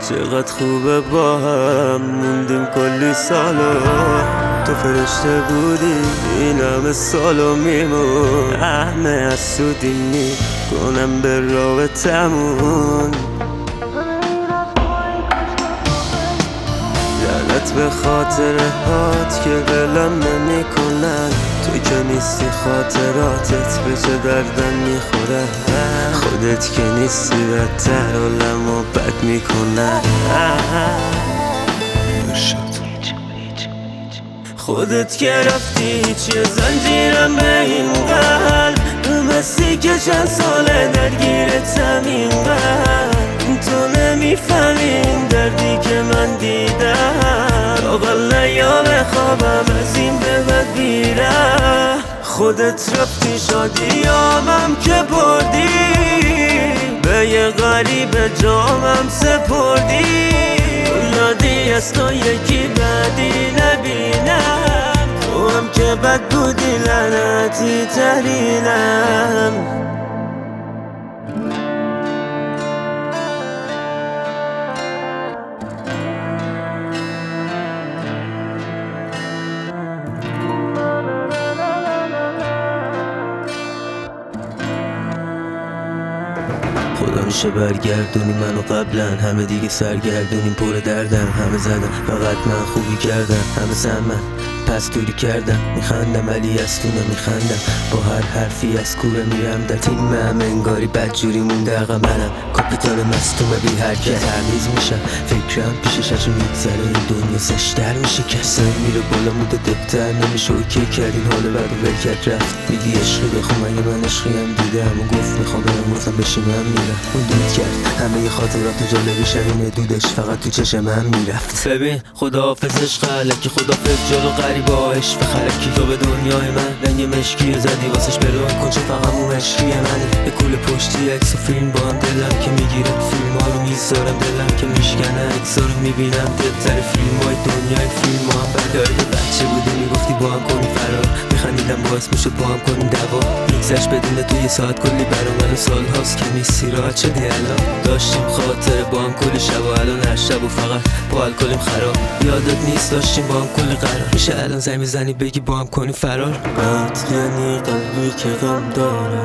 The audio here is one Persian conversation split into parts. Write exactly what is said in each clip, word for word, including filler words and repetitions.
چقدر خوبه با هم موندیم کلی سالا، تو فرشته بودی این همه سالو میمون، همه از سودی میکنم به رابطمون. لعنت به خاطره هات که ولم نمی کنن، تو که نیستی خاطراتت به چه دردم میخوره، خودت که نیستی بدتر حالمو بد میکنن. خودت که رفتی چیه زنجیرم به این قلب، مستی که چند ساله درگیرتم این قلب، تو نمیفهمین دردی که من دیدم، اقل یا بخوابم از این به بد بیرم. خودت رفتی شادیامم که بردی، به یه غریب جامم سپردی، یادی از تو یکی بعدی نبینم، تو هم که بد بودی لعنتی ترینم. خدا میشه برگردونی منو قبلا، همه دیگه سرگردونیم پر دردم، همه زدم فقط من خوبی کردم، همه سمن پس دوری کردم، میخندم ولی از تو نمیخندم، با هر حرفی از کوره میرم در تیم هم انگاری بدجوری مونده عقب منم، کاپیتان مستومه بی حرکت تمیز میشم، فکرم پیشش هرچی میگذره این دنیا زشتر میشه، کسی میره بالا موده دبتر نمیشه، اوکی کردین حالا بعد ول کرد رفت، میگی عشقی بخون مگه من عشقی هم دیدم و گفت میخوام برم، گفتم بشینم میرم، اون دود کرد همه ی خاطرات جالبی شبینه دودش فقط تو چشم هم میرفت. ببین خداحافظش خلکی، خداحافظ جلو غریباش و خلکی، تو به دنیای من رنگ مشکی زدی واسش برون کن چه فقط اون عشقی منی، به کل پشتی عکس و فیلم با هم دلم که میگیره، فیلم ها رو میذارم دلم که میشکنه، عکس ها رو میبینم دلتر فیلم های دنیای فیلم ها هم بداری، بچه بودی میگفتی با هم کنی فرار، میخندیدم باعث میشد با هم کنیم دوا، میگذشت بدون تو یه ساعت کلی برا من سال هاست که نیستی راحت شدی الان، داشتیم خاطره با هم کلی شب و الان هر شب و فقط با الکلیم خراب، یادت نیست داشتیم با هم کلی قرار، میشه الان زنگ میزنی بگی با هم کنی فرار. قط یعنی قلبی که غم داره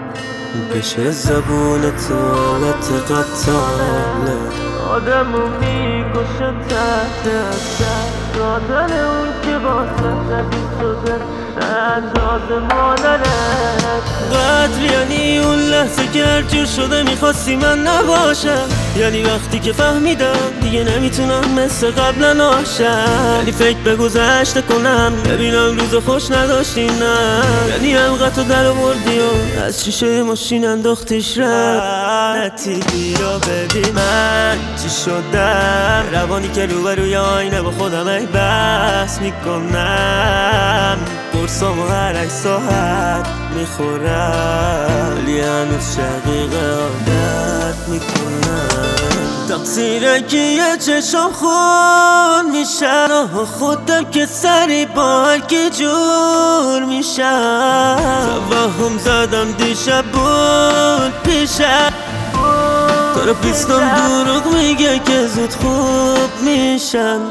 بشه زبون تو حالت قطاله، آدمو میکشه تحت اثر، قاتل اون که واسه زدی شده انداز مادرت، قدر یعنی اون لحظه که هرجور شده میخواستی من نباشم، یعنی وقتی که فهمیدم دیگه نمیتونم مثل قبلا ناشم، یعنی فکر به گذشته کنم ببینم روز خوش نداشتی، نه یعنی حلقتو در آوردی و از شیشه ماشین انداختیش رفتی، بیا ببین من چی شدم، روانی که روبروی آینه با خودم ای بحث میکنم، قرصامو هر ای ساعت میخورم، ولی هنوز شقیقه عادت میکنم، تقصیره که یه چشم خون میشن و خودم که سری با هر کی جور میشم، توهم زدم دیشب بود پیشم، تراپیستم دروغ میگه که زود خوب میشم،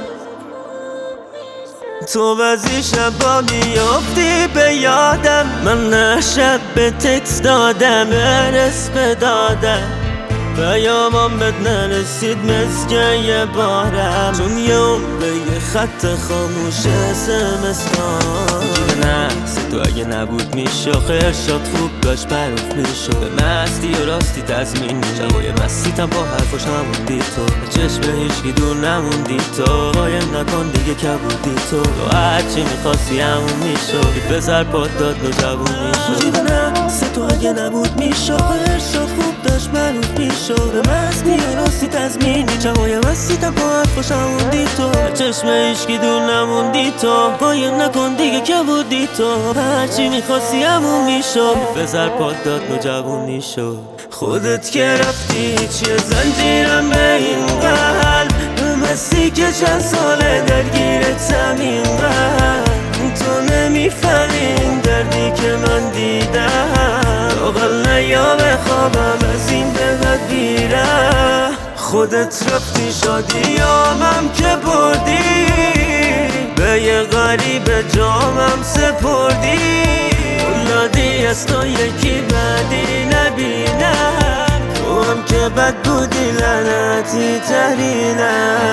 تو بعضی شبا میافتی به یادم، من نه شب به تکست دادم برس بدادم، پیامم بهت نرسید مثل یه بارم، چون یه عمره یه خط خاموش اسمس دارم، نه تو اگه نبود میشه خیر شد خوب داشت معروف میشد، به مستی و راستی تضمین میشم، با یه مستیتم با حرفاش هموندی تو، به چشم هیچکی دور نموندی تو، قایم نکن دیگه کبودی تو، تو هرچی میخواستی همون میشد، بذار پاد داد نوجوون میشد، نه تو اگه نبود میشه خیر شد خوب داشت معروف میشد، به مستی و راستی تضمین میشم، با یه مستیتم با حرفاش هموندی تو، به چشم هیچکی دور نموندی تو، قایم نکن دیگه کبودی تو، هرچی میخواستی همون میشد، بذار پاد داد نوجوونی شد. خودت که رفتی چیه زنجیرم به این قلب، مستی که چند ساله درگیرتم این قلب، تو نمیفهمین دردی که من دیدم، اقل یا بخوابم از این به بد بیرم. خودت رفتی شادیامم که بردی، به یه غریب جامم سپردی. اولادی از تو یکی بدی نبینم، تو هم که بد بودی لعنتی ترینم.